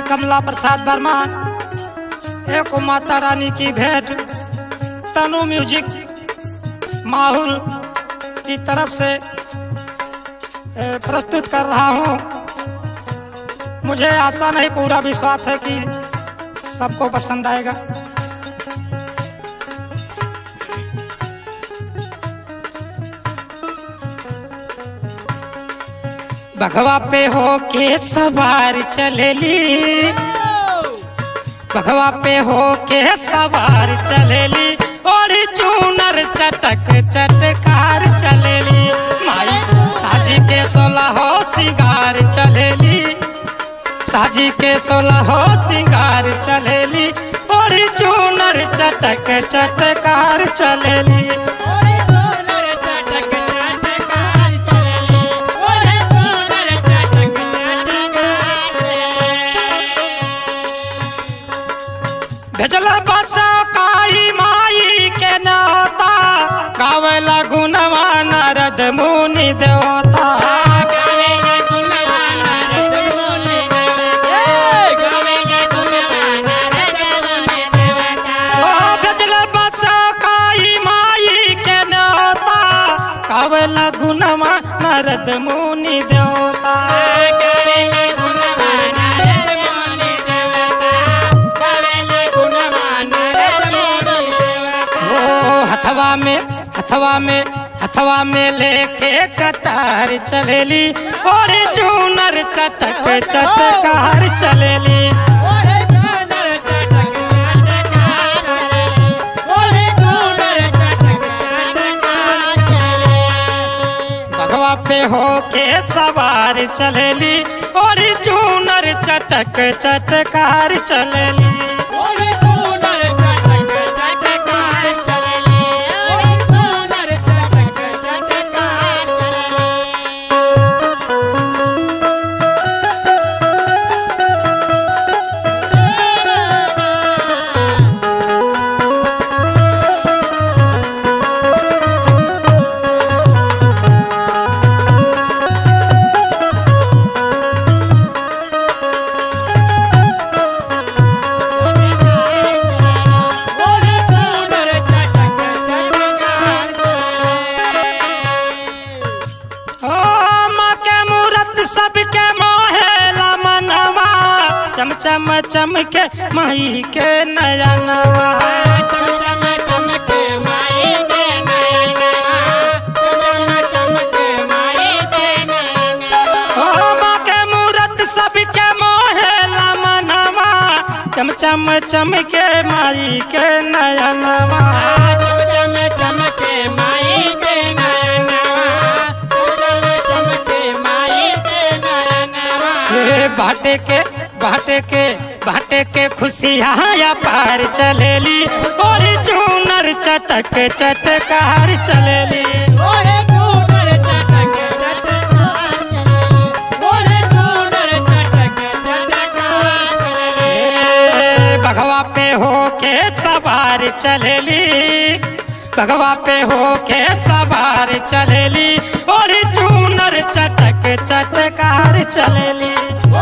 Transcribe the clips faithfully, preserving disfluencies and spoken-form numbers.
कमला प्रसाद वर्मा, एक माता रानी की भेंट तनु म्यूजिक माहौल की तरफ से प्रस्तुत कर रहा हूँ। मुझे आशा नहीं, पूरा विश्वास है कि सबको पसंद आएगा। भगवा पे हो के सवार चलेली, भगवा पे हो के सवार चलेली, और चूनर चटक चटकार चलेली। माई साजी के सोलह हो सिंगार चलेली, साजी के सोलह हो सिंगार चलेली, और चूनर चटक चटकार चलेली। भेजला बसा काई माई के नौता, गावेला गुणवा नारद मुनि देवता। भेजला बसा काई माई के नौता, गावेला गुणवा नारद मुनि देवता। हथवा में हथवा में हथवा में लेके कतार चलेली, और चूनर चटक चटकार चलेली। भगवा पे हो के सवार चलेली, और चूनर चटक चटकार चलेली। चम चम चमके माई के नयनवा, चम चम चमके माई के नयनवा, चम चमके माई के नयनवा। ओ माँ के मूरत सबके मोहेला मनवा, चम चम चमके माई के नयनवा। चम चम चमके माई के नयनवा, चम चमके माई के नयनवा। बाटे के बाटे के बाटे के खुशियाँ पार चलेली, और चूनर चटक चटकार चलेली। भगवा पे हो के सवार चलेली, भगवा पे हो के सवार चलेली, और चूनर चटक चटकार चलेली।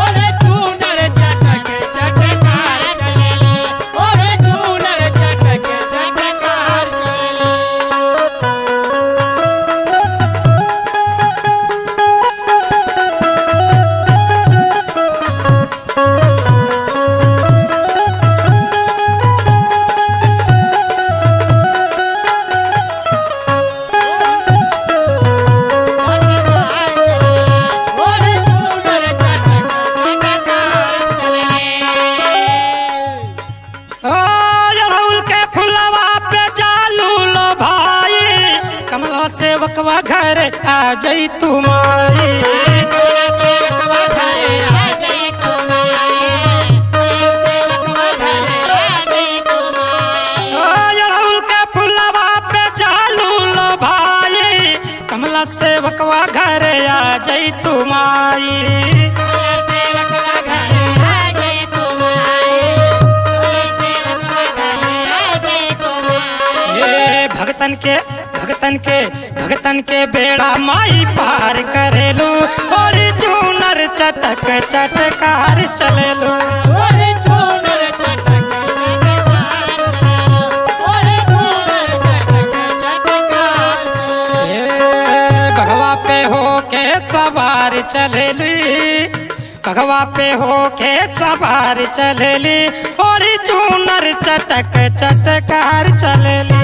सेवकवा घर आ जई तुम्हारी, सेवकवा घर आ जई तुम्हारी, सेवकवा घर आ जई तुम्हारी। ओ के फुलवा पे चालू लो भाई, कमला सेवकवा घर आ जई तुम्हारी। सेवकवा घर आ जई तुम्हारी, सेवकवा घर आ जई तुम्हारी। ये भगतन के भगतन के भगतन के बेड़ा माई पार करेलू, और चूनर चटक चटकार चलेलू। चलेली कगवा पे होके सवार चलेली और चूनर चटक चटकार चलेली।